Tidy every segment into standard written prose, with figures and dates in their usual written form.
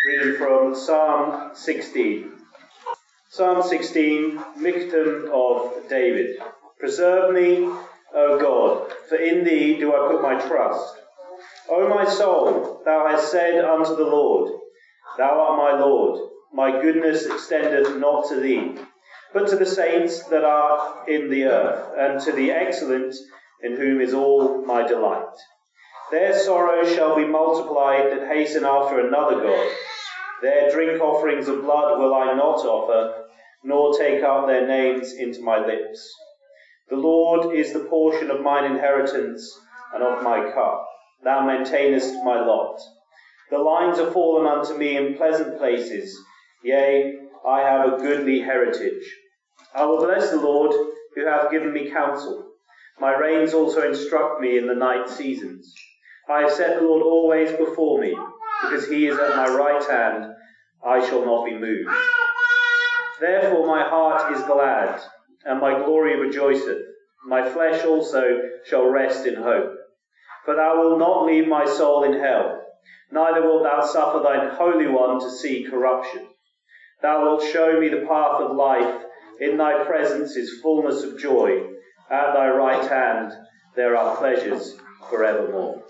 Reading from Psalm 16. Psalm 16, Michtam of David. Preserve me, O God, for in thee do I put my trust. O my soul, thou hast said unto the Lord, Thou art my Lord, my goodness extendeth not to thee, but to the saints that are in the earth, and to the excellent, in whom is all my delight. Their sorrow shall be multiplied that hasten after another God. Their drink offerings of blood will I not offer, nor take up their names into my lips. The Lord is the portion of mine inheritance and of my cup. Thou maintainest my lot. The lines are fallen unto me in pleasant places. Yea, I have a goodly heritage. I will bless the Lord, who hath given me counsel. My reins also instruct me in the night seasons. I have set the Lord always before me, because he is at my right hand, I shall not be moved. Therefore my heart is glad, and my glory rejoiceth. My flesh also shall rest in hope. For thou wilt not leave my soul in hell, neither wilt thou suffer thine Holy One to see corruption. Thou wilt show me the path of life. In thy presence is fullness of joy. At thy right hand there are pleasures forevermore.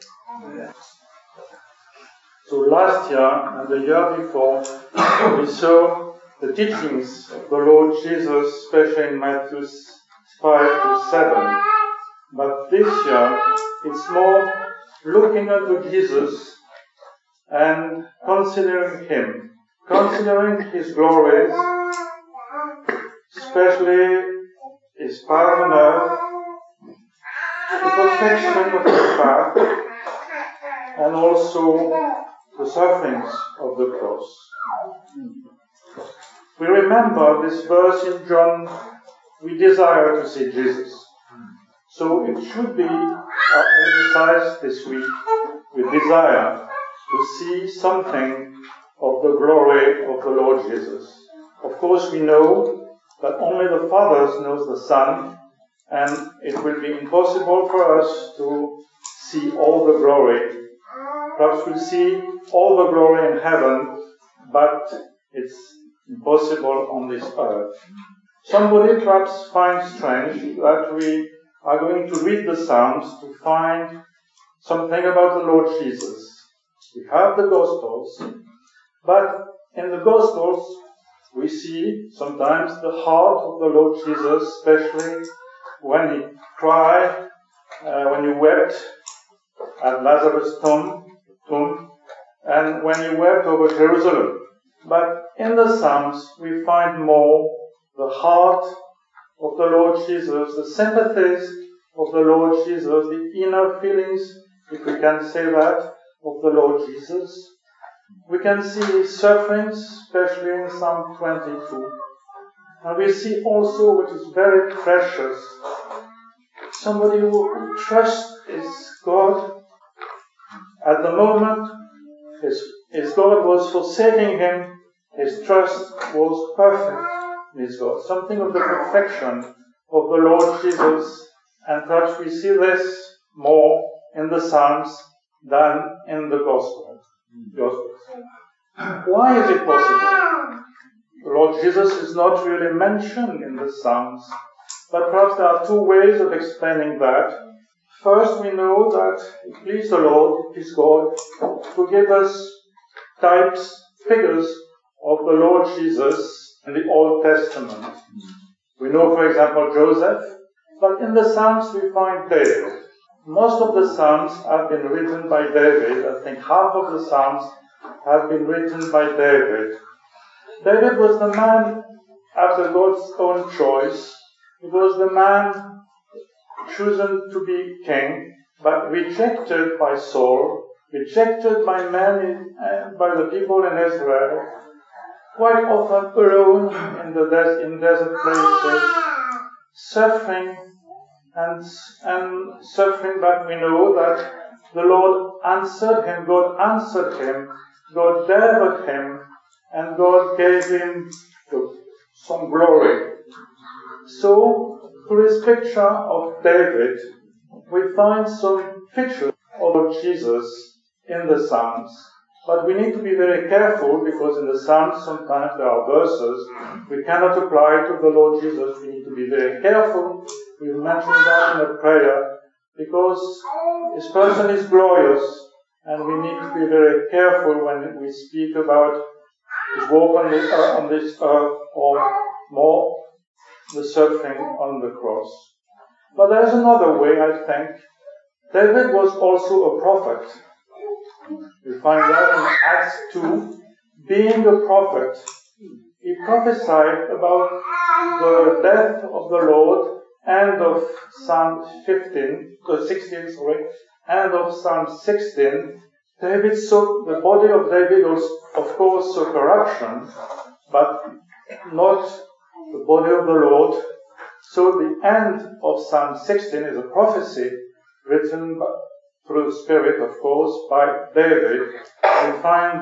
So last year and the year before, we saw the teachings of the Lord Jesus, especially in Matthew 5 to 7. But this year, it's more looking unto Jesus and considering him, considering his glories, especially his path on earth, the perfection of his path, and also the sufferings of the cross. We remember this verse in John, we desire to see Jesus. So it should be our exercise this week. We desire to see something of the glory of the Lord Jesus. Of course we know that only the Father knows the Son, and it will be impossible for us to see all the glory. Perhaps we'll see all the glory in heaven, but it's impossible on this earth. Somebody perhaps finds strange that we are going to read the Psalms to find something about the Lord Jesus. We have the Gospels, but in the Gospels we see sometimes the heart of the Lord Jesus, especially when he cried, when he wept at Lazarus' tomb, and when he wept over Jerusalem. But in the Psalms we find more the heart of the Lord Jesus, the sympathies of the Lord Jesus, the inner feelings, if we can say that, of the Lord Jesus. We can see his sufferings, especially in Psalm 22. And we see also what is very precious, somebody who trusts his God. At the moment his God was forsaking him, his trust was perfect in his God. Something of the perfection of the Lord Jesus, and perhaps we see this more in the Psalms than in the Gospels. Why is it possible? The Lord Jesus is not really mentioned in the Psalms, but perhaps there are two ways of explaining that. First, we know that it pleased the Lord, his God, to give us types, figures of the Lord Jesus in the Old Testament. We know, for example, Joseph, but in the Psalms we find David. Most of the Psalms have been written by David. I think half of the Psalms have been written by David. David was the man after God's own choice. He was the man chosen to be king, but rejected by Saul, rejected by men, by the people in Israel, quite often alone in desert places, suffering and suffering, but we know that the Lord answered him, God answered him, God delivered him, and God gave him some glory. So, through this picture of David, we find some features of Jesus in the Psalms. But we need to be very careful, because in the Psalms sometimes there are verses we cannot apply to the Lord Jesus. We need to be very careful. We mentioned that in the prayer, because His person is glorious, and we need to be very careful when we speak about His walk on this earth, or more the suffering on the cross. But there's another way, I think. David was also a prophet. We find that in Acts 2, being a prophet, he prophesied about the death of the Lord, and of Psalm 16, and of Psalm 16. David saw, the body of David was, of course, saw corruption, but not the body of the Lord. So the end of Psalm 16 is a prophecy written through the Spirit, of course, by David. We find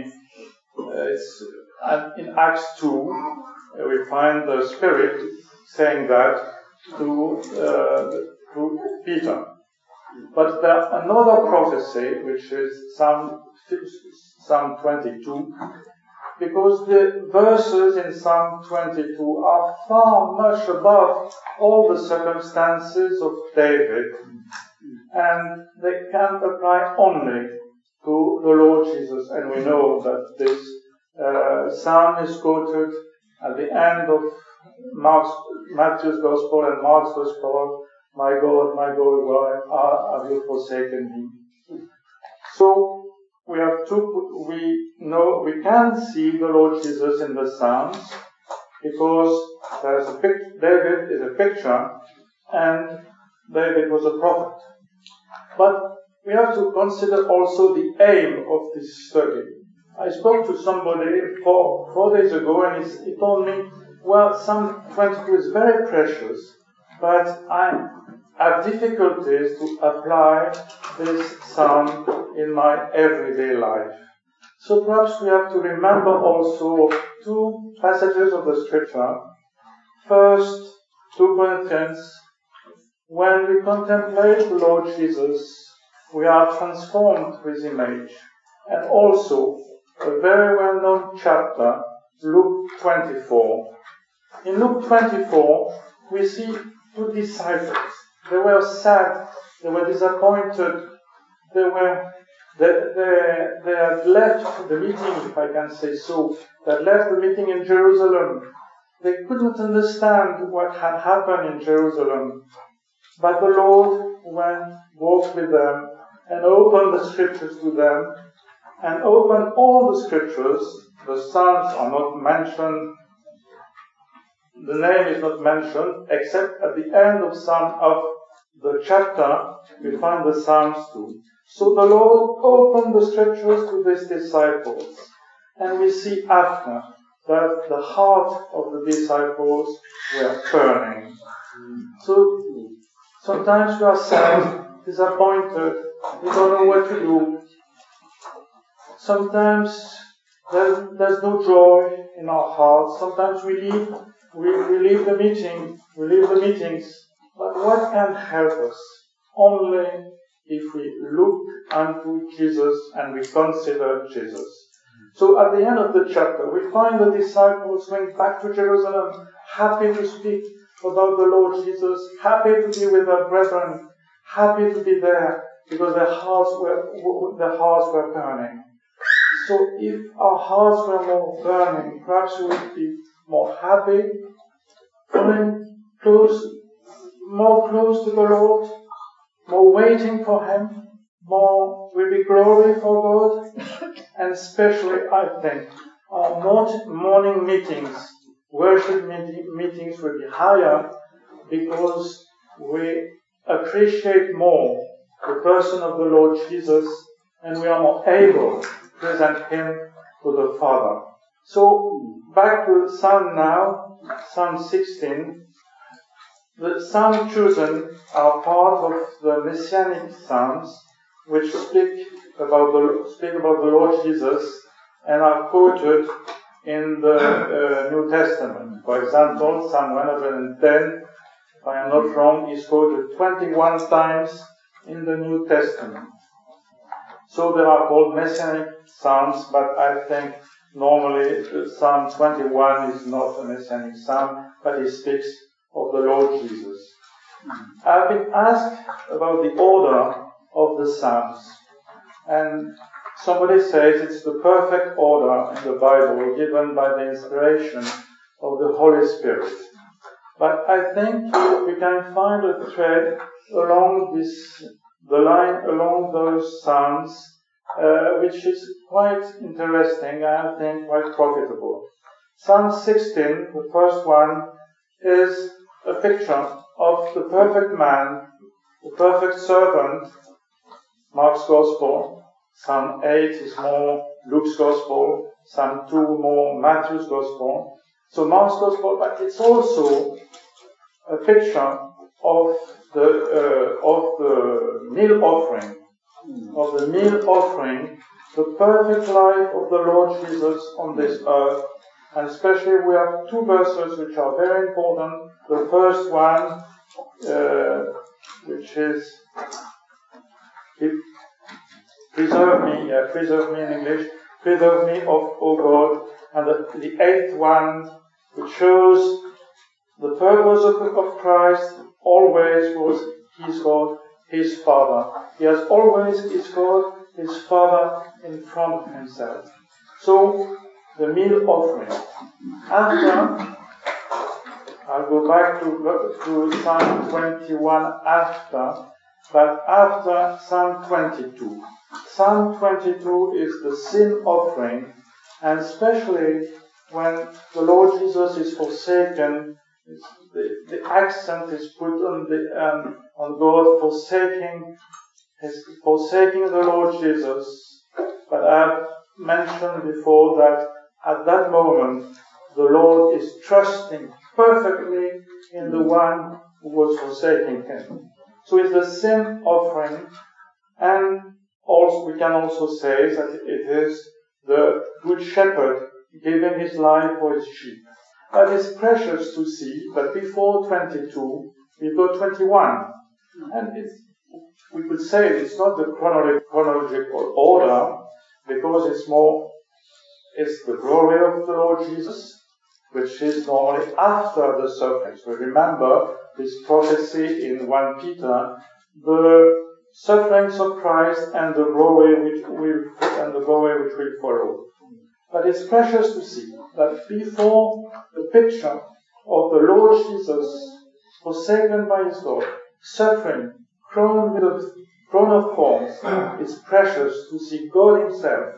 in Acts 2, we find the Spirit saying that to Peter. But there's another prophecy, which is Psalm 22, because the verses in Psalm 22 are far much above all the circumstances of David, and they can apply only to the Lord Jesus. And we know that this psalm is quoted at the end of Matthew's Gospel and Mark's Gospel. My God, why have you forsaken me? So we can see the Lord Jesus in the Psalms, because David is a picture, and David was a prophet. But we have to consider also the aim of this study. I spoke to somebody 4 days ago, and he told me, well, Psalm 22 is very precious, but I have difficulties to apply this psalm in my everyday life. So perhaps we have to remember also 2 passages of the Scripture. First, 2 Corinthians. When we contemplate the Lord Jesus, we are transformed with His image. And also, a very well-known chapter, Luke 24. In Luke 24, we see 2 disciples. They were sad, they were disappointed, they had left the meeting, if I can say so. They had left the meeting in Jerusalem. They couldn't understand what had happened in Jerusalem. But the Lord walked with them, and opened the Scriptures to them, and opened all the Scriptures. The Psalms are not mentioned. The name is not mentioned, except at the end of the chapter, we find the Psalms too. So the Lord opened the Scriptures to these disciples, and we see after that the heart of the disciples were turning. So sometimes we are sad, disappointed, we don't know what to do. Sometimes there's no joy in our hearts. Sometimes we leave the meetings. But what can help us? Only if we look unto Jesus and we consider Jesus. So at the end of the chapter, we find the disciples going back to Jerusalem, happy to speak about the Lord Jesus, happy to be with their brethren, happy to be there, because their hearts were burning. So if our hearts were more burning, perhaps we would be more happy, coming more close to the Lord, more waiting for Him, more will be glory for God, and especially, I think, our morning meetings, worship meetings will be higher, because we appreciate more the person of the Lord Jesus, and we are more able to present Him to the Father. So, back to Psalm now, Psalm 16. The Psalms chosen are part of the Messianic Psalms, which speak about the Lord Jesus and are quoted in the New Testament. For example, Psalm 110, if I am not wrong, is quoted 21 times in the New Testament. So they are called messianic psalms, but I think normally Psalm 21 is not a messianic psalm, but it speaks of the Lord Jesus. I've been asked about the order of the psalms, and somebody says it's the perfect order in the Bible given by the inspiration of the Holy Spirit. But I think we can find a thread along the line along those psalms, which is quite interesting and I think quite profitable. Psalm 16, the first one, is a picture of the perfect man, the perfect servant, Mark's Gospel. Psalm 8 is more Luke's Gospel. Psalm 2 more Matthew's Gospel. So Mark's Gospel, but it's also a picture of the meal offering, the perfect life of the Lord Jesus on this earth. And especially we have two verses which are very important. The first one, which is preserve me in English, preserve me, O God. And the eighth one, which shows the purpose of Christ always was His God, His Father. He has always His God, His Father in front of Himself. So, the meal offering. After, I'll go back to Psalm 21 but after Psalm 22. Psalm 22 is the sin offering, and especially when the Lord Jesus is forsaken, the accent is put on God forsaking the Lord Jesus. But I've mentioned before that at that moment the Lord is trusting perfectly in the one who was forsaking Him. So it's the sin offering, and also we can also say that it is the good shepherd giving his life for his sheep. That is precious to see, but before 22, we go 21. And we could say it's not the chronological order, because it's the glory of the Lord Jesus, which is normally after the suffering. So remember this prophecy in 1 Peter, the sufferings of Christ and the glory which will follow. But it's precious to see that before the picture of the Lord Jesus forsaken by His God, suffering, crowned with a crown of thorns, it's precious to see God Himself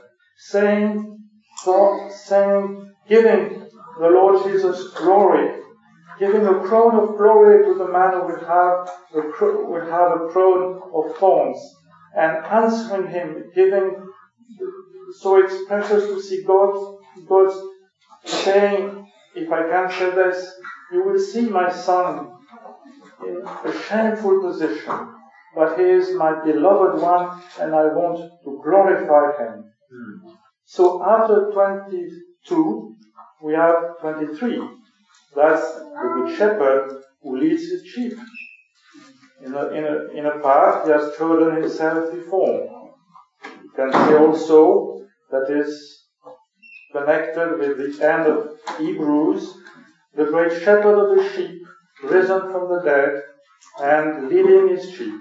giving the Lord Jesus glory, giving a crown of glory to the man who will have a crown of thorns, and answering him, so it's precious to see God saying, if I can say this, you will see my son in a shameful position, but he is my beloved one, and I want to glorify him. So after 22, we have 23. That's the good shepherd who leads his sheep in a path he has chosen himself before. You can see also that is connected with the end of Hebrews, the great shepherd of the sheep, risen from the dead and leading his sheep.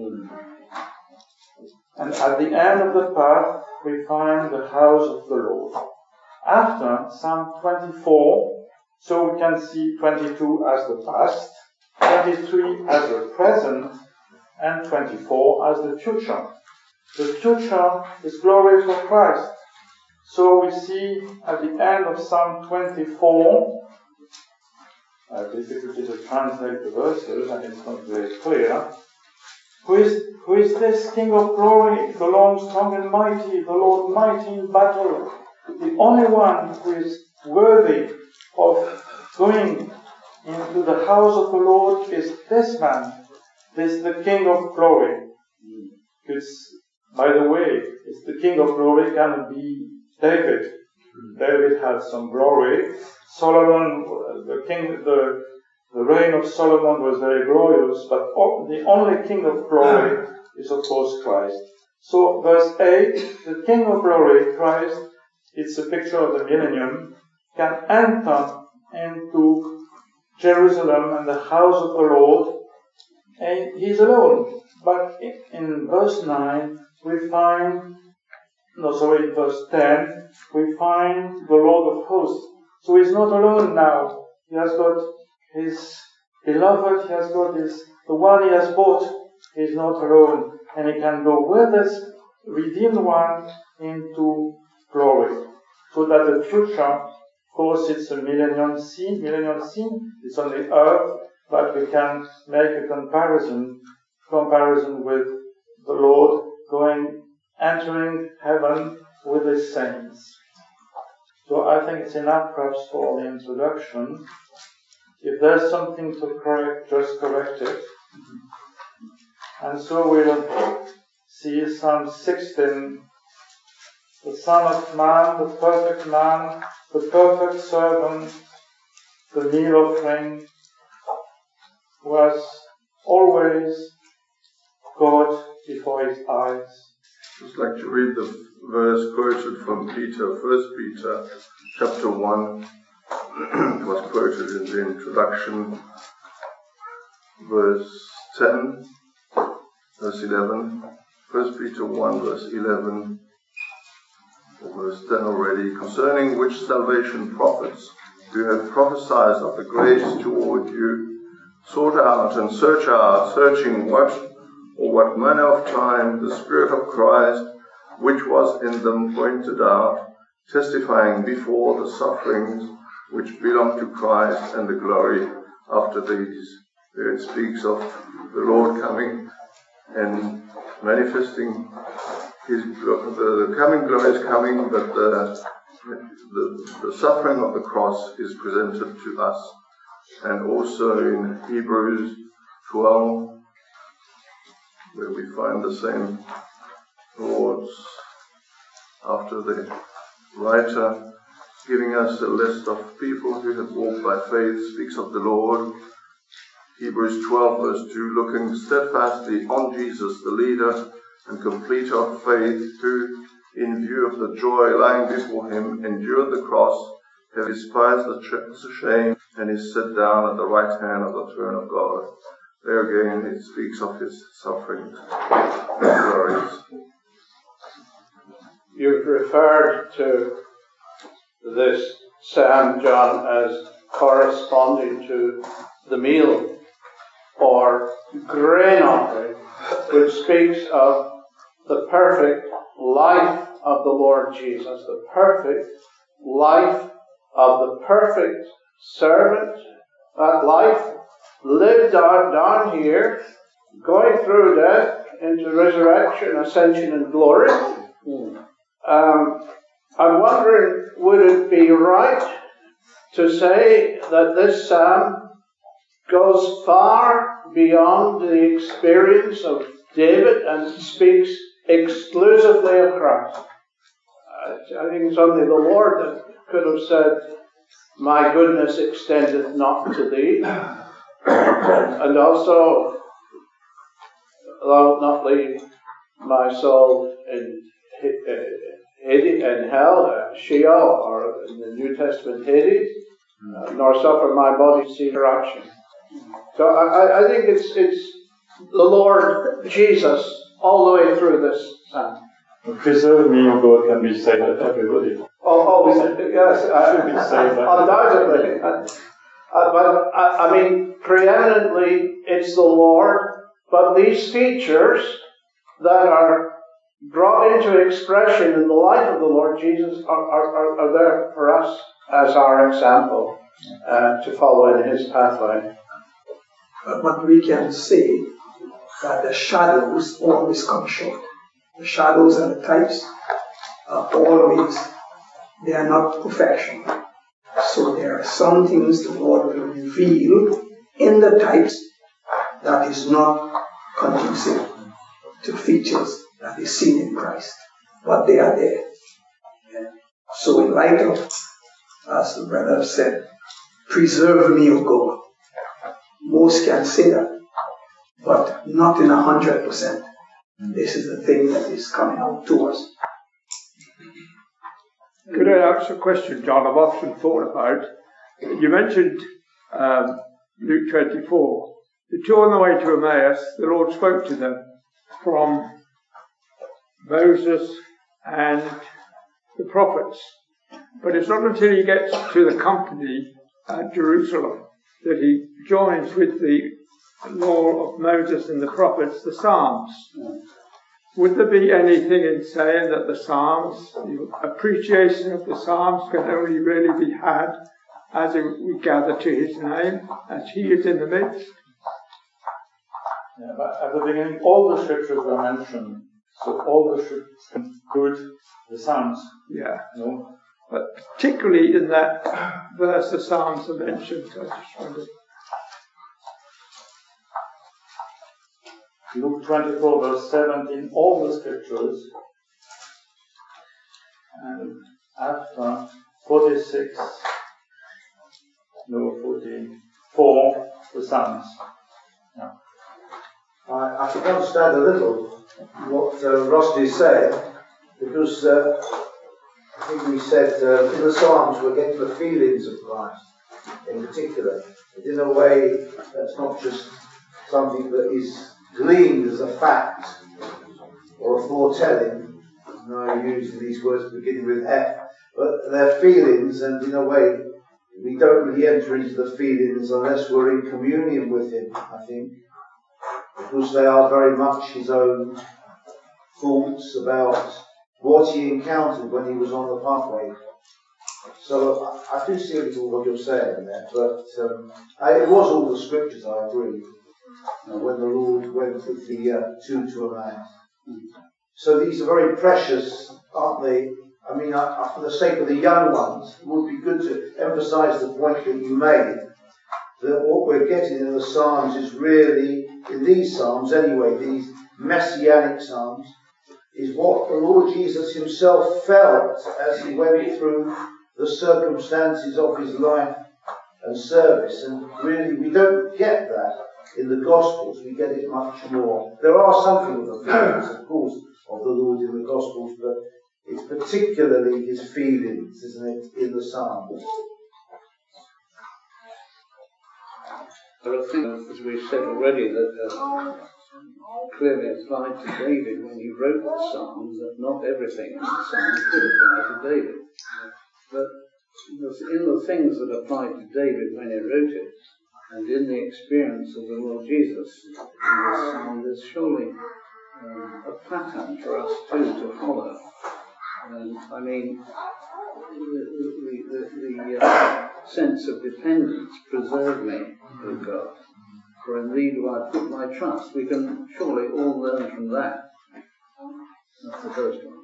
And at the end of the path, we find the house of the Lord. After Psalm 24, so we can see 22 as the past, 23 as the present, and 24 as the future. The future is glory for Christ. So we see at the end of Psalm 24, I have difficulty to translate the verses and it's not very clear. Who is this King of glory, the Lord strong and mighty, the Lord mighty in battle? The only one who is worthy of going into the house of the Lord is this man, this the King of glory. By the way, it's the King of glory can be David. David had some glory. Solomon, the reign of Solomon was very glorious, but the only King of glory is of course Christ. So verse 8, the King of Glory, Christ, it's a picture of the millennium, can enter into Jerusalem and the house of the Lord, and he's alone. But in verse 9, in verse 10, we find the Lord of hosts. So he's not alone now. He has got his beloved, he has got the one he has bought. He's not alone. And he can go with this redeemed one into glory. So that the future, of course, it's a millennium scene. Millennium scene is on the earth, but we can make a comparison with the Lord entering heaven with his saints. So I think it's enough perhaps for the introduction. If there's something to correct, just correct it. And so we'll see Psalm 16, the Son of Man, the perfect servant, the meal offering, was always God before his eyes. I'd just like to read the verse quoted from Peter, 1 Peter chapter 1. It was quoted in the introduction, verse 10, verse 11. 1 Peter 1, verse 11, verse 10 already. Concerning which salvation prophets who have prophesied of the grace toward you, sought out and searching what manner of time the Spirit of Christ, which was in them, pointed out, testifying before the sufferings which belong to Christ and the glory after these. There it speaks of the Lord coming and manifesting the coming glory is coming, but the suffering of the cross is presented to us. And also in Hebrews 12, where we find the same thoughts after the writer giving us a list of people who have walked by faith, speaks of the Lord. Hebrews 12 verse 2, looking steadfastly on Jesus, the leader and completer of faith, who, in view of the joy lying before him, endured the cross, have despised the shame, and is set down at the right hand of the throne of God. There again it speaks of his sufferings and glories. You've referred to this Psalm, John, as corresponding to the meal or grain offering, which speaks of the perfect life of the Lord Jesus, the perfect life of the perfect servant, that life lived down here, going through death into resurrection, ascension, and glory. I'm wondering, would it be right to say that this psalm goes far beyond the experience of David and speaks exclusively of Christ? I think it's only the Lord that could have said, "My goodness extendeth not to thee," and also, "Thou wilt not leave my soul in hell, Sheol," or in the New Testament, Hades, "nor suffer my body to see corruption." So I think it's the Lord Jesus all the way through this psalm. Preserve me, O God, can be said at everybody. Yes, undoubtedly. But I mean, preeminently, it's the Lord. But these features that are brought into expression in the life of the Lord Jesus are there for us as our example to follow in his pathway. But we can say that the shadows always come short. The shadows and the types are always, they are not perfection. So there are some things the Lord will reveal in the types that is not conducive to features that is seen in Christ. But they are there. So in light of, as the brother said, preserve me, O God. Most can say that, but not in 100%. this is the thing that is coming out to us. Could I ask a question, John? I've often thought about. You mentioned Luke 24. The two on the way to Emmaus, the Lord spoke to them from Moses and the prophets. But it's not until he gets to the company at Jerusalem that he joins with the law of Moses and the prophets, the Psalms. Would there be anything in saying that the Psalms, the appreciation of the Psalms can only really be had as we gather to his name, as he is in the midst? Yeah, but at the beginning, all the scriptures were mentioned, so all the scriptures include the Psalms. Yeah. No? But particularly in that verse, the Psalms are mentioned. I just wondered. Luke 24, verse 17, all the scriptures, and after 46, no, 44, the Psalms. Yeah. I could understand a little what Rusty is saying, because I think we said in the Psalms we're getting the feelings of Christ in particular. But in a way, that's not just something that is gleaned as a fact or a foretelling. I use these words beginning with F, but they're feelings, and in a way, we don't really enter into the feelings unless we're in communion with him, I think, because they are very much his own thoughts about what he encountered when he was on the pathway. So I do see a little what you're saying there, but it was all the scriptures, I agree, when the Lord went with the two to Emmaus. So these are very precious, aren't they? I mean, for the sake of the young ones, it would be good to emphasize the point that you made, that what we're getting in the Psalms is really, in these Psalms anyway, these messianic Psalms, is what the Lord Jesus himself felt as he went through the circumstances of his life and service. And really, we don't get that in the Gospels. We get it much more. There are something of the feelings, of course, of the Lord in the Gospels, but it's particularly his feelings, isn't it, in the Psalms. There are things, as we've said already, that clearly applied to David when he wrote the Psalms, that not everything in the Psalms could apply to David. But in the things that applied to David when he wrote it, and in the experience of the Lord Jesus in this Psalm, there's surely a pattern for us too to follow. I mean, the sense of dependence, preserve me, O God, for in thee do I put my trust. We can surely all learn from that. That's the first one.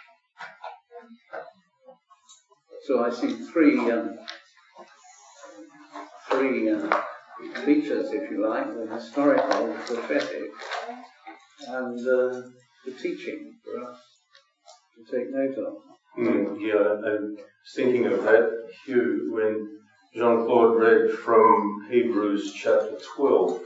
So I see three features, if you like, the historical, the prophetic, and the teaching for us to take note of. Yeah, I was thinking of that, Hugh, when Jean-Claude read from Hebrews chapter 12.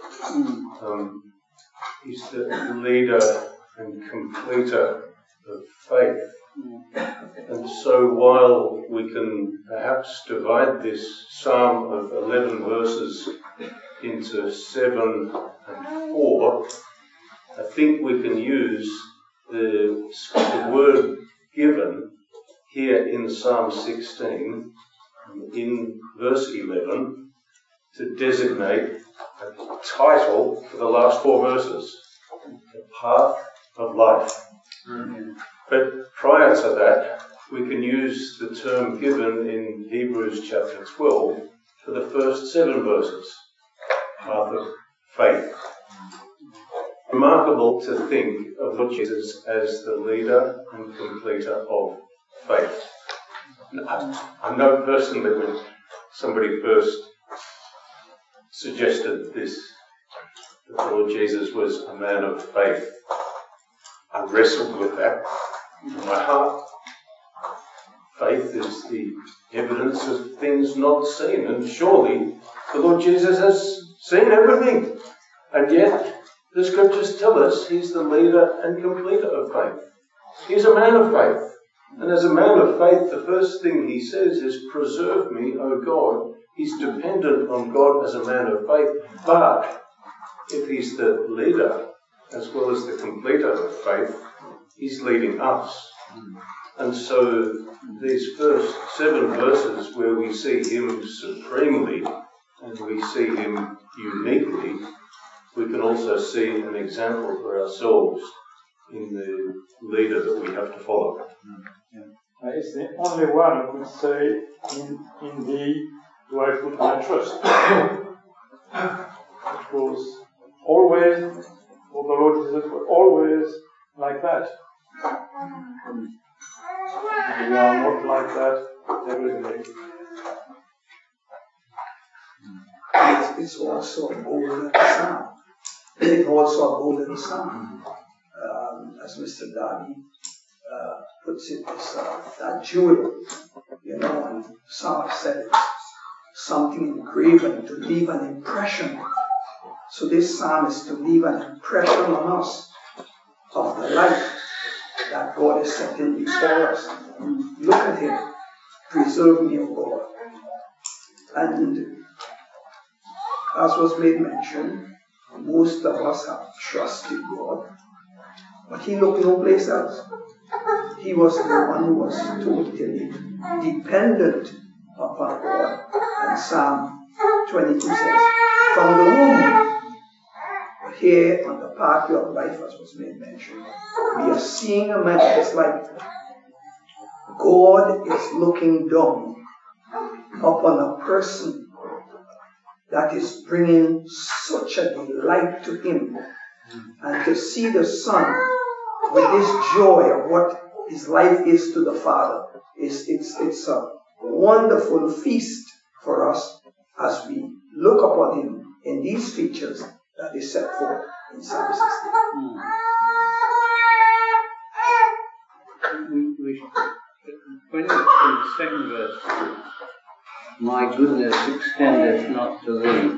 He's the leader and completer of faith. And so while we can perhaps divide this psalm of 11 verses into 7 and 4, I think we can use the word given here in Psalm 16, in verse 11, to designate a title for the last 4 verses, the path of life. But prior to that, we can use the term given in Hebrews chapter 12 for the first 7 verses, path of faith. Remarkable to think of Lord Jesus as the leader and completer of faith. I know personally when somebody first suggested this, that the Lord Jesus was a man of faith, I wrestled with that in my heart. Faith is the evidence of things not seen, and surely the Lord Jesus has seen everything. And yet, the scriptures tell us he's the leader and completer of faith. He's a man of faith. And as a man of faith, the first thing he says is, preserve me, O God. He's dependent on God as a man of faith. But if he's the leader as well as the completer of faith, he's leading us. And so these first 7 verses where we see him supremely and we see him uniquely, we can also see an example for ourselves in the leader that we have to follow. It's the only one who could say, in thee do I put my trust. It was always, for the Lord Jesus was always like that. We are not like that every day. It's also a golden psalm. It's also a golden psalm. As Mr. Darby puts it, it's that jewel, and some have said it's something engraven to leave an impression. So this psalm is to leave an impression on us of the life that God has set in before us. Look at him. Preserve me, O God. And as was made mention, most of us have trusted God, but he looked no place else. He was the one who was totally dependent upon God. And Psalm 22 says, from the womb. But here on the pathway of life, as was made mention, we are seeing a man. It's like God is looking down upon a person that is bringing such a delight to him. And to see the Son with this joy of what his life is to the Father, it's a wonderful feast for us as we look upon him in these features that is set forth in Psalm 16. When it's in the second verse, my goodness extendeth not to thee.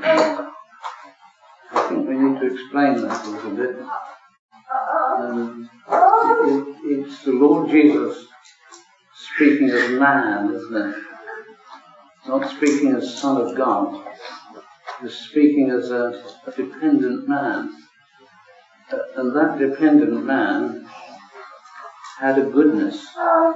I think we need to explain that a little bit. It's the Lord Jesus speaking as man, isn't it? Not speaking as Son of God. He's speaking as a dependent man. And that dependent man had a goodness.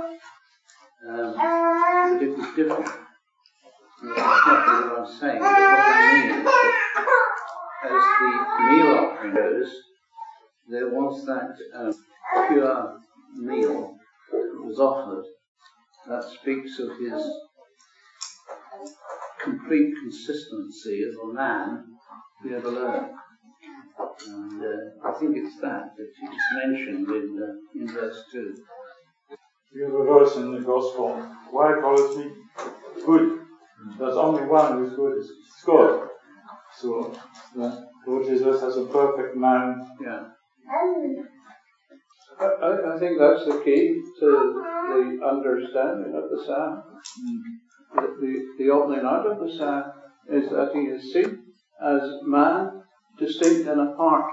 But it was different. And that's not what I'm saying. But what I mean is that as the meal offering goes, there was that pure meal that was offered that speaks of his complete consistency as a man we ever learned. And I think it's that is mentioned in verse 2. We have a verse in the Gospel, why calleth me good? There's only one who is good, it's God. So the Lord Jesus as a perfect man. Yeah. I think that's the key to the understanding of the psalm. The opening out of the psalm is that he is seen as man, distinct and apart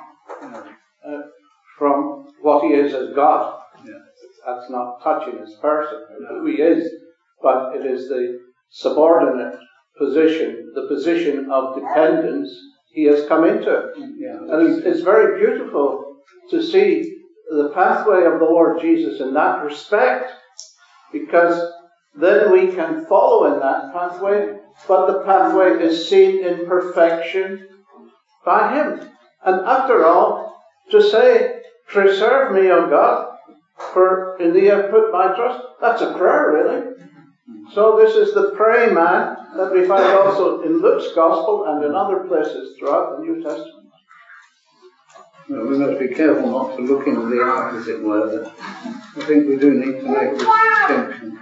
from what he is as God. Yeah. That's not touching his person, who he is, but it is the subordinate position, the position of dependence he has come into. Yeah. And it's very beautiful to see the pathway of the Lord Jesus in that respect, because then we can follow in that pathway, but the pathway is seen in perfection by him. And after all, to say, preserve me, O God, for in thee I put my trust, that's a prayer, really. So this is the praying man that we find also in Luke's Gospel and in other places throughout the New Testament. Well, we must be careful not to look into the eye, as it were. I think we do need to make this distinction.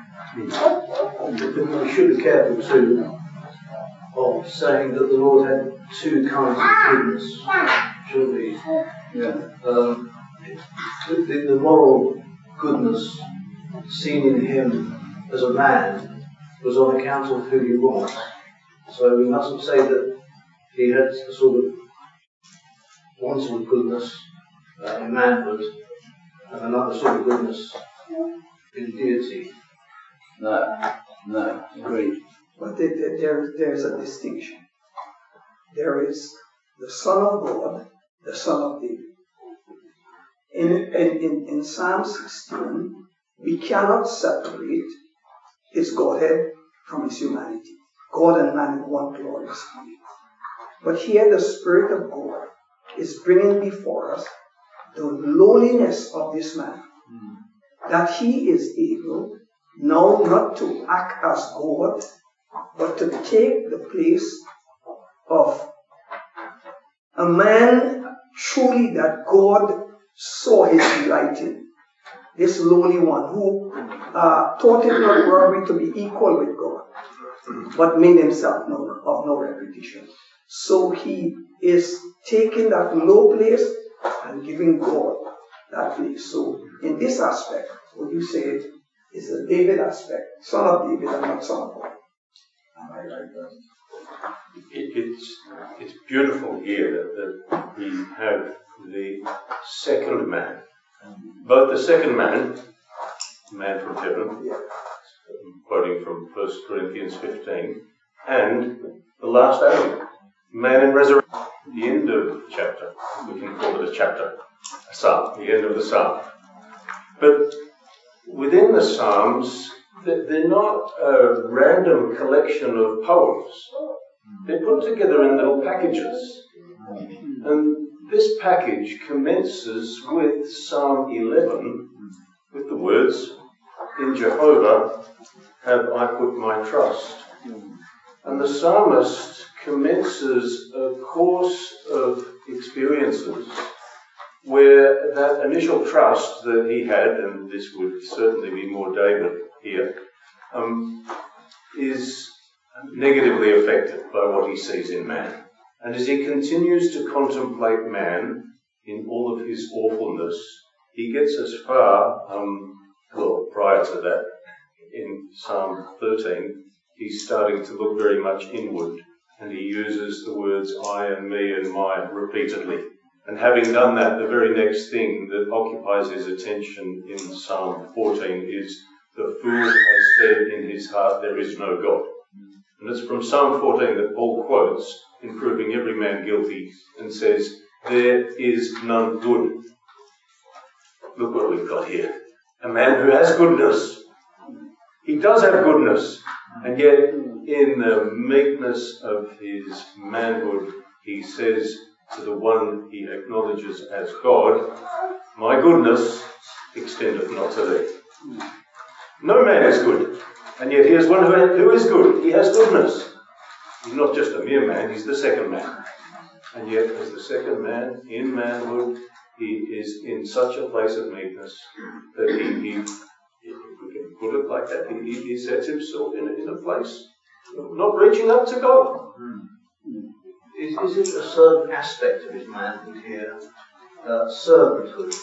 We should be careful too of saying that the Lord had two kinds of goodness, shouldn't we? Yeah. The moral goodness seen in him as a man was on account of who he was. So we mustn't say that he had a sort of one sort of goodness in manhood and another sort of goodness in deity. No, agreed. But there's a distinction. There is the Son of God, the Son of David. In Psalm 16, we cannot separate his Godhead from his humanity. God and man in one glorious being. But here the Spirit of God is bringing before us the lowliness of this man. That he is able now not to act as God, but to take the place of a man truly that God saw his delight in. This lowly one who thought it not robbery to be equal with God, but made himself of no reputation. So he is taking that low place and giving God that place. So in this aspect, what you said is the David aspect, son of David and not son of God. Am I right? It's beautiful here that we have the second man. Both the second man from heaven, quoting from 1 Corinthians 15, and the last Adam, man in resurrection. The end of the chapter, we can call it a chapter, a psalm, the end of the psalm. But within the psalms, they're not a random collection of poems. They're put together in little packages. And this package commences with Psalm 11, with the words, "In Jehovah have I put my trust." And the psalmist commences a course of experiences where that initial trust that he had, and this would certainly be more David here, is negatively affected by what he sees in man. And as he continues to contemplate man in all of his awfulness, he gets as far, prior to that, in Psalm 13, he's starting to look very much inward, and he uses the words I and me and my repeatedly. And having done that, the very next thing that occupies his attention in Psalm 14 is, "The fool has said in his heart, there is no God." And it's from Psalm 14 that Paul quotes in proving every man guilty and says, "There is none good." Look what we've got here. A man who has goodness. He does have goodness. And yet, in the meekness of his manhood, he says to the one he acknowledges as God, "My goodness extendeth not to thee." No man is good. And yet here's one who is good. He has goodness. He's not just a mere man, he's the second man. And yet, as the second man in manhood, he is in such a place of meekness that he if we can put it like that, he sets himself in a place of not reaching up to God. Is it a certain aspect of his manhood here? Servanthood.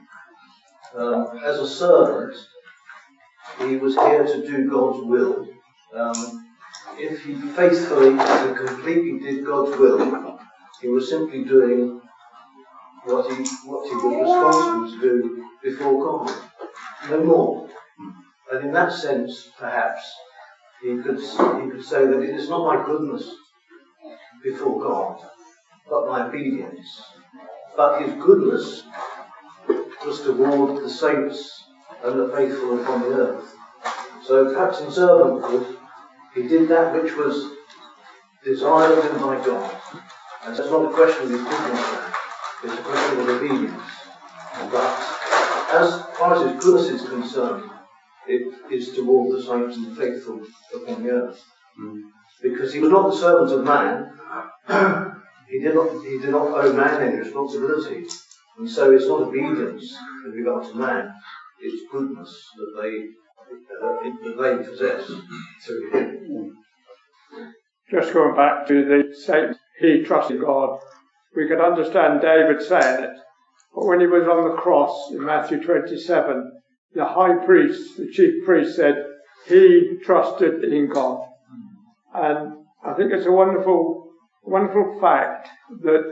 As a servant, he was here to do God's will. If he faithfully and completely did God's will, he was simply doing what he was responsible to do before God. No more. And in that sense, perhaps, he could say that it is not my goodness before God, but my obedience. But his goodness was toward the saints and the faithful upon the earth. So perhaps in servanthood, he did that which was desired of him by God. And so it's not a question of his goodness, it's a question of obedience. But as far as his goodness is concerned, it is toward the saints and the faithful upon the earth. Because he was not the servant of man, he did not owe man any responsibility. And so it's not obedience in regard to man, it's goodness that they possess through him. Just going back to the saint, he trusted God. We could understand David saying it. But when he was on the cross in Matthew 27, the high priest, the chief priest, said he trusted in God. And I think it's a wonderful fact that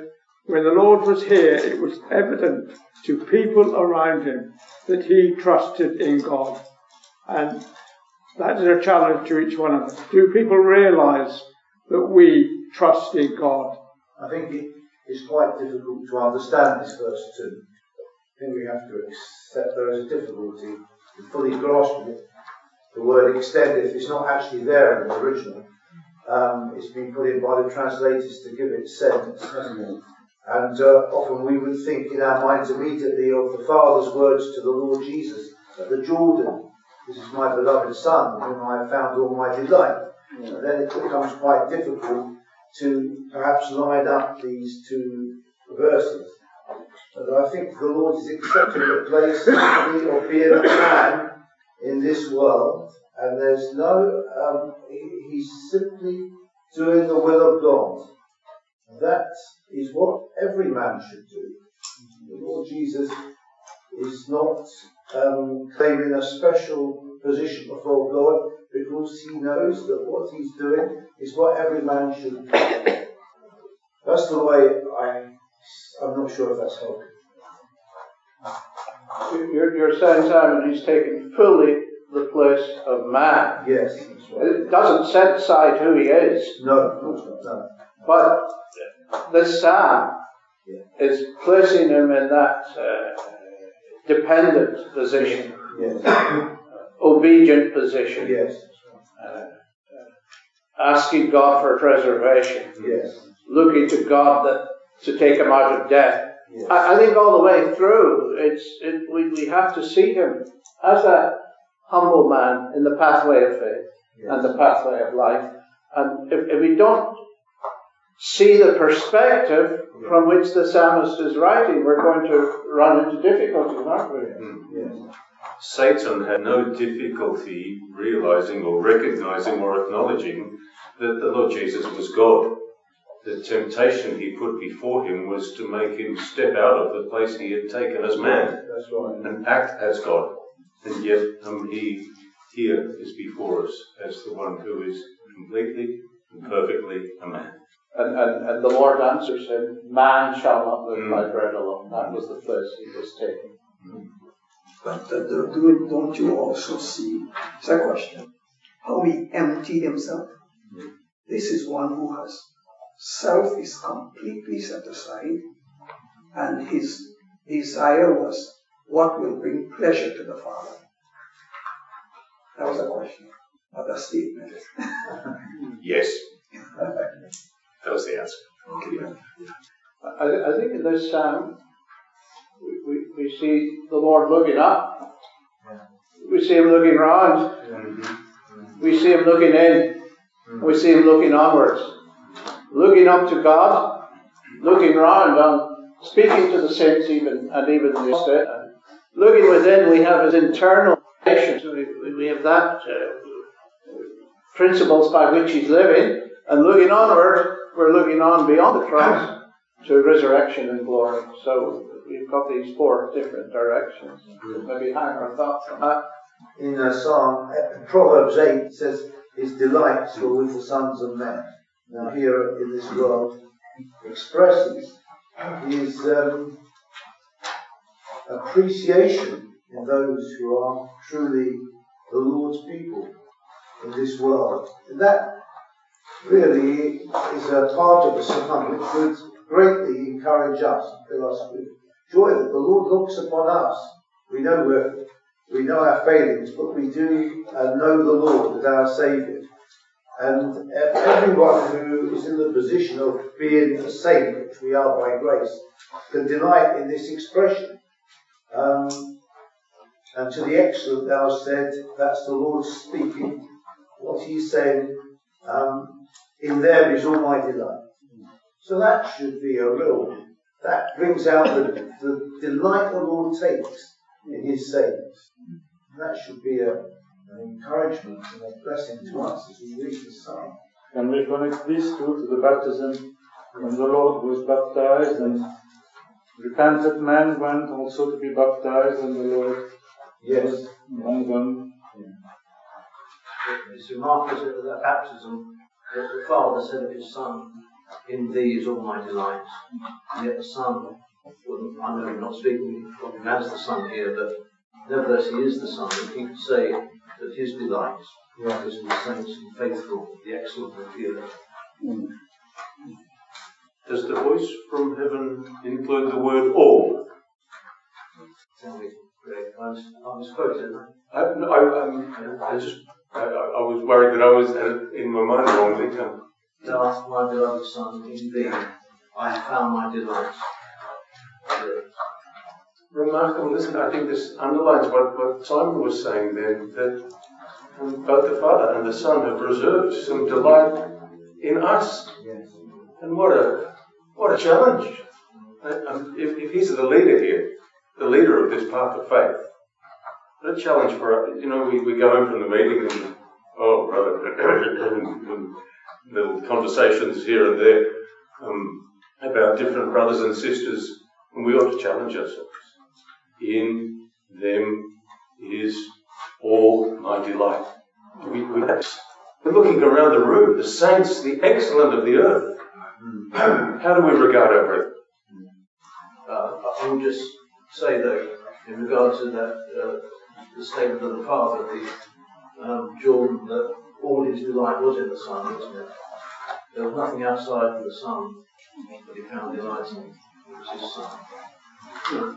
When the Lord was here, it was evident to people around him that he trusted in God. And that is a challenge to each one of us. Do people realise that we trust in God? I think it is quite difficult to understand this verse 2. I think we have to accept there is a difficulty in fully grasping it. The word extended is not actually there in the original. It's been put in by the translators to give it sense. And often we would think in our minds immediately of the Father's words to the Lord Jesus at the Jordan. This is my beloved Son, in whom I have found all my delight. And then it becomes quite difficult to perhaps line up these two verses. But I think the Lord is accepting the place of being a man in this world, and there's no, he's simply doing the will of God. That is what every man should do. The Lord Jesus is not claiming a special position before God, because he knows that what he's doing is what every man should do. That's the way I'm not sure if that's helping. You're saying, Simon, he's taken fully the place of man. Yes. That's right. It doesn't set aside who he is. No. But this psalm is placing him in that dependent position, obedient position, asking God for preservation, looking to God to take him out of death. I think all the way through, we have to see him as a humble man in the pathway of faith and the pathway of life. And if we don't see the perspective from which the psalmist is writing, we're going to run into difficulties, aren't we? Satan had no difficulty realizing or recognizing or acknowledging that the Lord Jesus was God. The temptation he put before him was to make him step out of the place he had taken as man. That's right. And act as God. And yet he here is before us as the one who is completely and perfectly a man. And the Lord answers him, man shall not live by bread alone. That was the place he was taking. But don't you also see, it's a question, how he emptied himself? This is one who has self is completely set aside, and his desire was what will bring pleasure to the Father. That was a question, not a statement. Yes. That was the answer. Okay. I think in this psalm, we see the Lord looking up. We see him looking round. We see him looking in. We see him looking onwards. Looking up to God, looking round, speaking to the saints even the state. Looking within, we have his internal relations. We have that principles by which he's living. And looking onward, we're looking on beyond the cross to resurrection and glory. So we've got these four different directions. Maybe hang our thoughts on that. In Psalm, Proverbs 8 says, his delights were with the sons of men. Now here in this world expresses his appreciation in those who are truly the Lord's people in this world. And that really is a part of the psalm which would greatly encourage us and fill us with joy that the Lord looks upon us. We know our failings, but we do know the Lord as our Saviour. And everyone who is in the position of being a saint, which we are by grace, can delight in this expression. And to the excellent thou said, that's the Lord speaking. What he's saying, in them is all my delight. So that should be that brings out the delight the Lord takes in his sayings. And that should be an encouragement and a blessing to us as we read this psalm. And we connect this to the baptism when the Lord was baptized, and repentant men went also to be baptized, and the Lord was among them. It's remarkable that baptism, that the Father said of his Son, in thee is all my delight. And yet the Son, well, I know I'm not speaking of him as the Son here, but nevertheless he is the Son, and he could say that his delight is in the saints and faithful, the excellent and pure. Does the voice from heaven include the word all? Tell me, Greg, I was quoted. I was worried that I was in my mind wrongly. Thou art my beloved Son, in thee I have found my delight. Remarkable, isn't it? I think this underlines what Simon was saying then, that both the Father and the Son have reserved some delight in us. Yes. And what a challenge. If he's the leader here, the leader of this path of faith, what a challenge for us. You know, we go home from the meeting and, oh, brother, and little conversations here and there about different brothers and sisters, and we ought to challenge ourselves. In them is all my delight. We're looking around the room, the saints, the excellent of the earth. How do we regard our brethren? I will just say though, in regard to that, the statement of the Father, John, that all his delight was in the Son, wasn't it? There was nothing outside of the Son that he found delight in. It was his Son.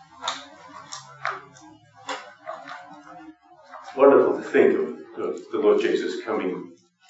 Wonderful to think of the Lord Jesus coming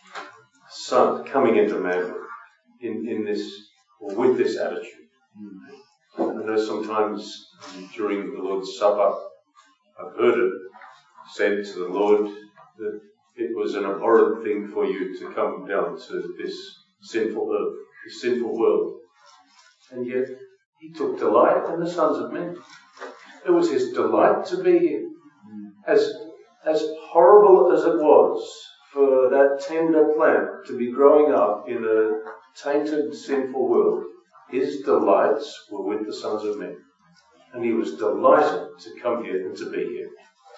into manhood in this, or with this attitude. I know sometimes during the Lord's Supper, I've heard it said to the Lord that it was an abhorrent thing for you to come down to this sinful earth, this sinful world. And yet, he took delight in the sons of men. It was his delight to be here. As horrible as it was for that tender plant to be growing up in a tainted, sinful world, his delights were with the sons of men. And he was delighted to come here and to be here.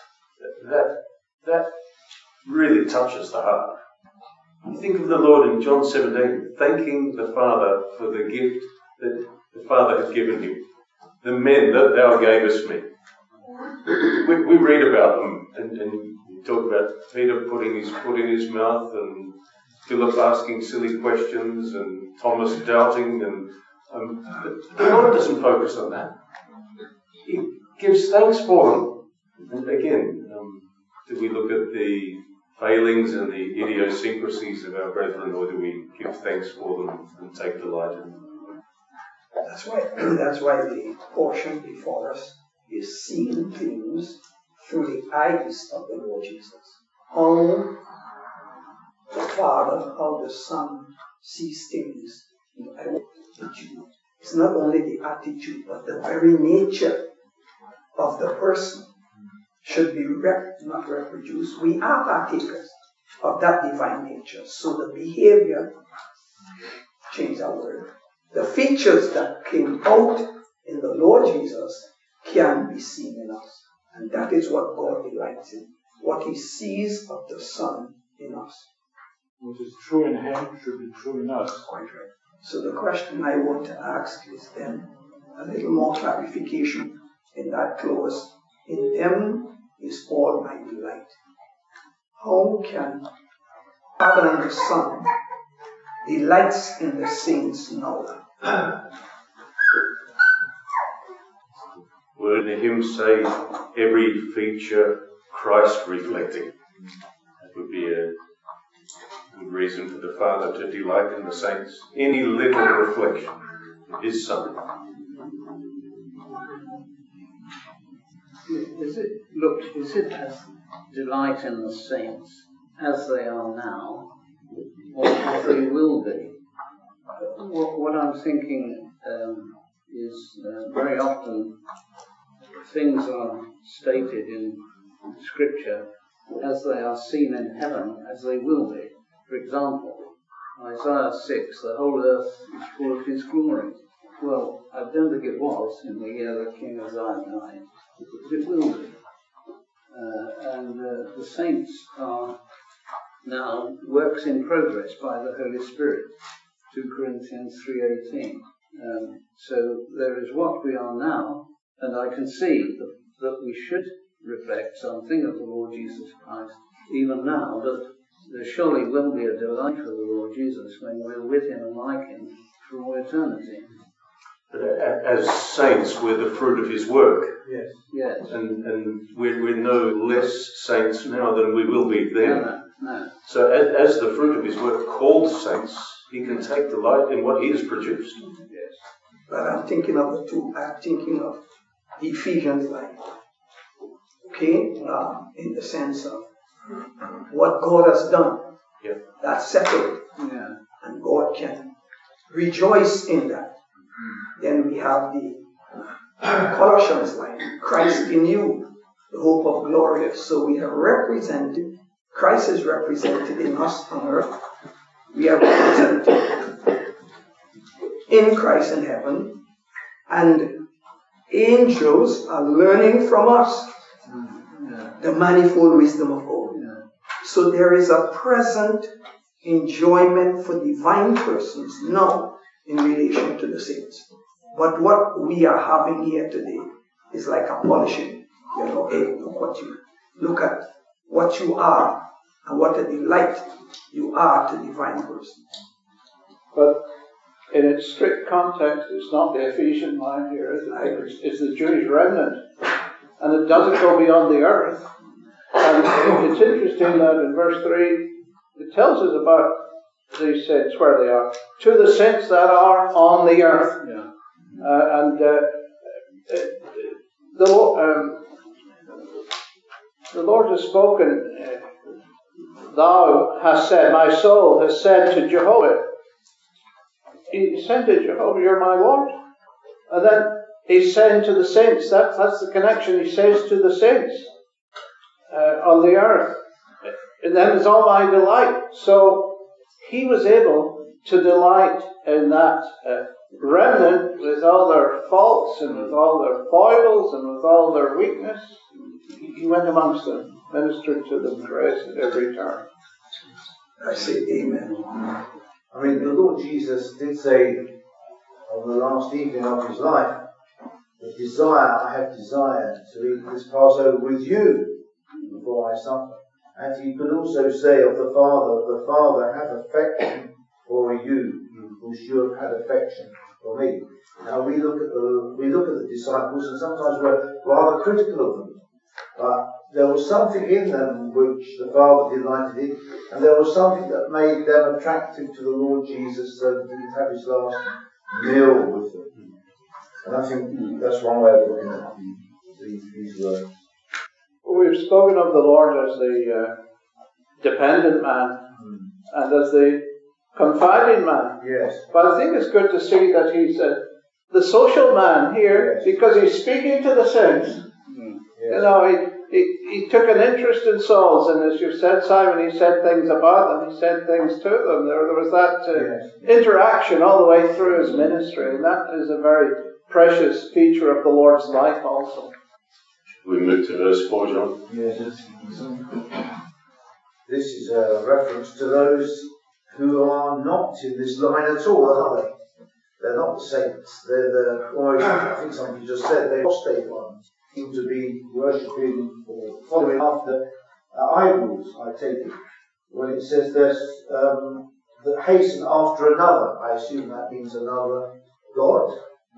That really touches the heart. You think of the Lord in John 17, thanking the Father for the gift that the Father had given him. The men that thou gavest me. We read about them and you talk about Peter putting his foot in his mouth and Philip asking silly questions and Thomas doubting, and the Lord doesn't focus on that. He gives thanks for them. And again, do we look at the failings and the idiosyncrasies of our brethren, or do we give thanks for them and take delight in them? That's why the portion before us is seeing things through the eyes of the Lord Jesus. How the Father, how the Son sees things in our attitude. It's not only the attitude, but the very nature of the person should be not reproduced. We are partakers of that divine nature. So the behavior, change our word, the features that came out in the Lord Jesus can be seen in us. And that is what God delights in. What he sees of the Son in us. What is true in him should be true in us. Quite right. So the question I want to ask is then a little more clarification in that clause. In them is all my delight. How can Father and the Son delights in the saints now? Word in the hymn say, every feature Christ reflecting. That would be a good reason for the Father to delight in the saints. Any little reflection of his Son. Is it as delight in the saints as they are now, or as they will be? What I'm thinking is very often things are stated in Scripture as they are seen in heaven, as they will be. For example, Isaiah 6, the whole earth is full of his glory. Well, I don't think it was in the year that King Uzziah died, but it will be. And the saints are now works in progress by the Holy Spirit. 2 Corinthians 3:18. So there is what we are now, and I can see that we should reflect something of the Lord Jesus Christ even now, but there surely will be a delight for the Lord Jesus when we're with him and like him for all eternity. But as saints, we're the fruit of his work. Yes. Yes. And we're no less saints now than we will be then. No. So as the fruit of his work called saints, he can take delight in what he has produced. Yes. But I'm thinking of the two. I'm thinking of the Ephesians life. Okay? In the sense of what God has done. Yeah. That's settled. Yeah. And God can rejoice in that. Then we have the Colossians life. Christ in you, the hope of glory. So we are represented. Christ is represented in us on earth. We are represented in Christ in heaven. And angels are learning from us the manifold wisdom of God. Yeah. So there is a present enjoyment for divine persons now in relation to the saints. But what we are having here today is like a polishing. Hey, look at what you are and what a delight you are to divine persons. But in its strict context, it's not the Ephesian line here, is it? It's the Jewish remnant. And it doesn't go beyond the earth. And it's interesting that in verse 3, it tells us about these saints, where they are. To the saints that are on the earth. Yeah. The Lord has spoken. Thou hast said, my soul has said to Jehovah. He said to Jehovah, you're my Lord. And then he's saying to the saints, that's the connection. He says to the saints on the earth, in them is all my delight. So he was able to delight in that remnant with all their faults and with all their foibles and with all their weakness. He went amongst them, ministered to them grace at every turn. I say amen. I mean, the Lord Jesus did say on the last evening of his life, I have desired to eat this Passover with you before I suffer. And he could also say of the Father hath affection for you, whose you have had affection for me. Now we look at the disciples, and sometimes we're rather critical of them. But there was something in them which the Father delighted in, and there was something that made them attractive to the Lord Jesus, so that he would have his last meal with them. And I think that's one way of looking at these words. We've spoken of the Lord as the dependent man and as the confiding man. Yes. But I think it's good to see that he's the social man here, yes, because he's speaking to the saints. Yes. You know, he took an interest in souls, and as you said, Simon, he said things about them, he said things to them. There was that interaction all the way through his ministry, and that is a very precious feature of the Lord's life also. We move to verse 4, John. Yes. This is a reference to those who are not in this line at all, are they? They're not the saints. They're almost, I think somebody just said, they're apostate ones. Seem to be worshipping or following after idols, I take it. When it says this, that hasten after another, I assume that means another God.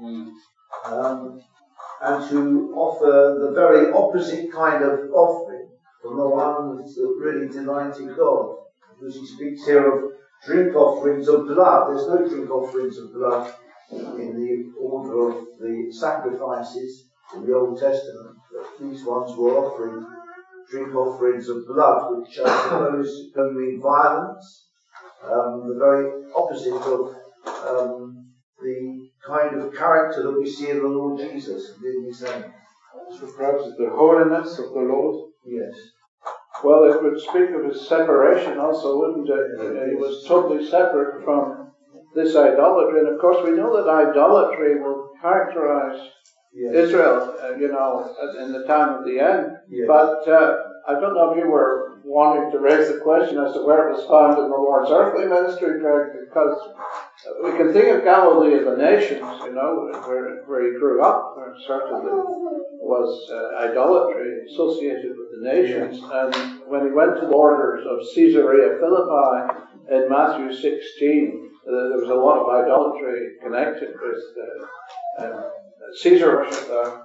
And to offer the very opposite kind of offering from the one that really delighted God. Because he speaks here of drink offerings of blood. There's no drink offerings of blood in the order of the sacrifices in the Old Testament. But these ones were offering drink offerings of blood, which I suppose can mean violence. The very opposite of the kind of character that we see in the Lord Jesus, didn't we say? So perhaps it's the holiness of the Lord. Yes. Well, it would speak of his separation also, wouldn't it? He was totally separate from this idolatry. And of course we know that idolatry will characterize Israel, in the time of the end. Yes. But I don't know if you were wanting to raise the question as to where it was found in the Lord's earthly ministry, Greg, because We can think of Galilee of the nations, where he grew up, where certainly was idolatry associated with the nations. And when he went to the borders of Caesarea Philippi in Matthew 16, there was a lot of idolatry connected with Caesar worship there.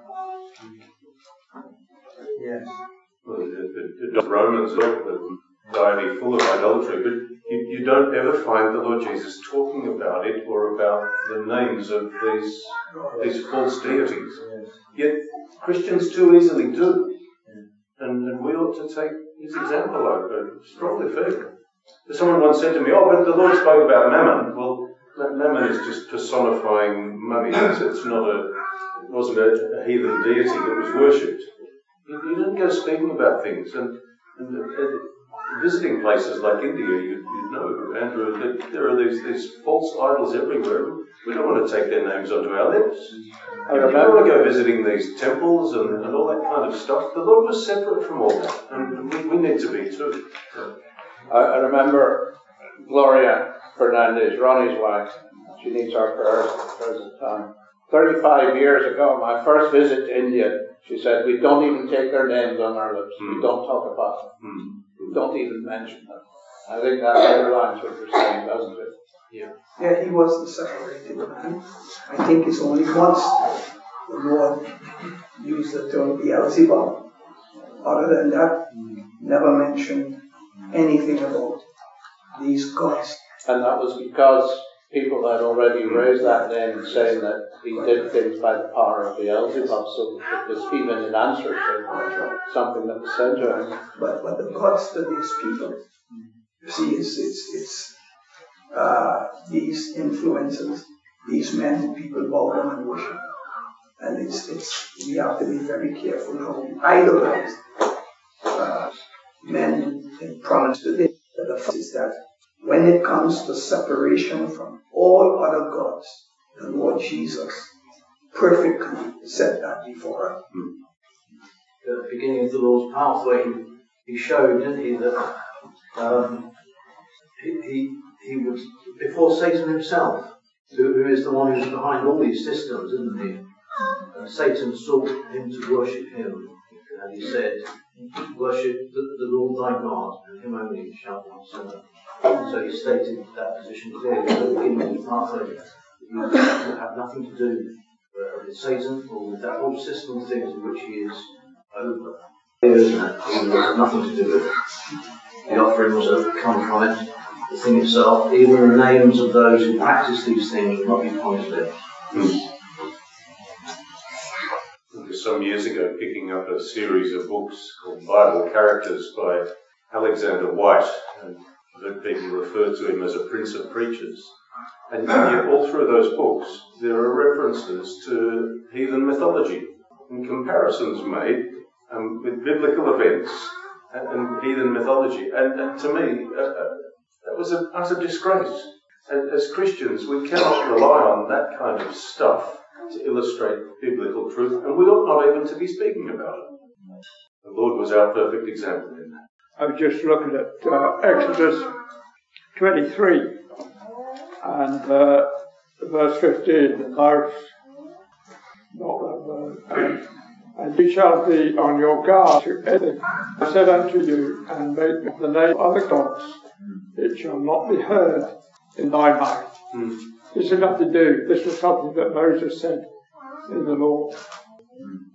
Yes. Well, the Romans are diary full of idolatry, but you don't ever find the Lord Jesus talking about it or about the names of these false deities. Yet Christians too easily do. And we ought to take his example. I strongly feel. Someone once said to me, but the Lord spoke about mammon. Well, mammon is just personifying money. It wasn't a heathen deity that was worshipped. You don't go speaking about things. And visiting places like India, you know, Andrew, that there are these false idols everywhere. We don't want to take their names onto our lips. You don't want to go visiting these temples and all that kind of stuff. The Lord was separate from all that, and we need to be too. I remember Gloria Fernandez, Ronnie's wife. She needs our prayers at the present time. 35 years ago, my first visit to India, she said, we don't even take their names on our lips. We don't talk about them. We don't even mention them. I think that underlines what you're saying, doesn't it? Yeah, he was the separated man. I think it's only once the Lord used the term Beelzebub. Other than that, never mentioned anything about these gods. And that was because people had already raised that name, saying that he did things by the power of Beelzebub, so it was even an answer to something that was said to him. But the gods to these people, you see, it's these influences, these men who people bow down and worship, and we have to be very careful how we idolize men in prominence today. The fact is that when it comes to separation from all other gods, the Lord Jesus perfectly said that before us. At the beginning of the Lord's pathway, he showed, didn't he, that he was before Satan himself, who is the one who's behind all these systems, isn't he? Satan sought him to worship him, and he said, worship the Lord thy God, and him only shalt thou serve. So he stated that position clearly at the beginning of the pathway. You have nothing to do with Satan or with that whole system of things in which he is over. Isn't it? He has nothing to do with it. The offerings that come from it, the thing itself, even the names of those who practice these things will not be pointed at. Some years ago, picking up a series of books called Bible Characters by Alexander White, and that people refer to him as a prince of preachers. And yet all through those books, there are references to heathen mythology and comparisons made with biblical events and heathen mythology. And to me, that was an utter disgrace. As Christians, we cannot rely on that kind of stuff to illustrate biblical truth, and we ought not even to be speaking about it. The Lord was our perfect example in that. I was just looking at Exodus 23 and verse 15, the mouth, not that verse, and you shall be on your guard to anything I said unto you, and make the name of other gods, it shall not be heard in thy mouth. This has nothing to do. This was something that Moses said in the law.